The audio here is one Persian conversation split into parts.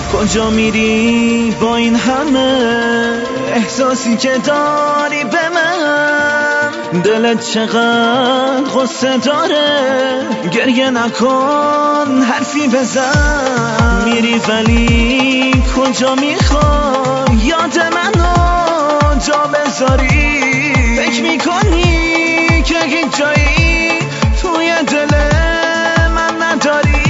کجا میری با این همه احساسی که داری به من؟ دلت چقدر غصه داره؟ گریه نکن حرفی بزن. میری ولی کجا میخوای یاد منو جا بذاری؟ فکر میکنی که هیچ جایی توی دل من نداری؟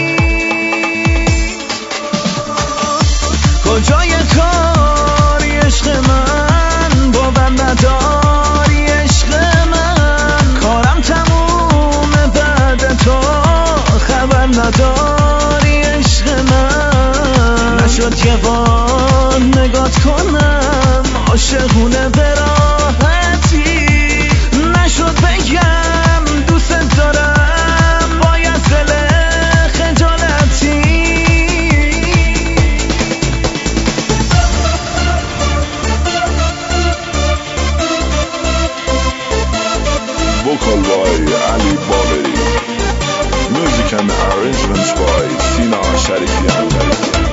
کجای کاری عشق من؟ باور نداری عشق من؟ کارم تمومه بعد تو خبر نداری عشق من؟ نشد یه بار نگات کنم عاشقونه به راحتی، نشد بگم دوست دارم باید دل خجالتی. Vocal by Ali Baberi. Music and arrangements by Sina Sharifian.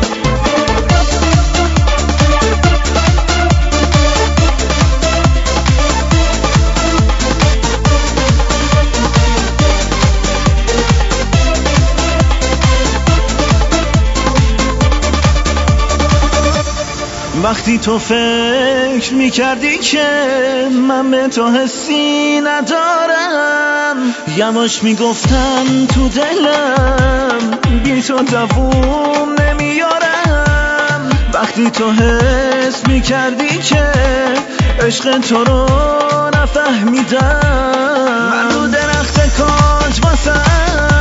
وقتی تو فکر میکردی که من به تو حسی ندارم، یواش میگفتم تو دلم بی تو دووم نمیارم. وقتی تو حس میکردی که عشق تو رو نفهمیدم، من رو درخت کاج واسم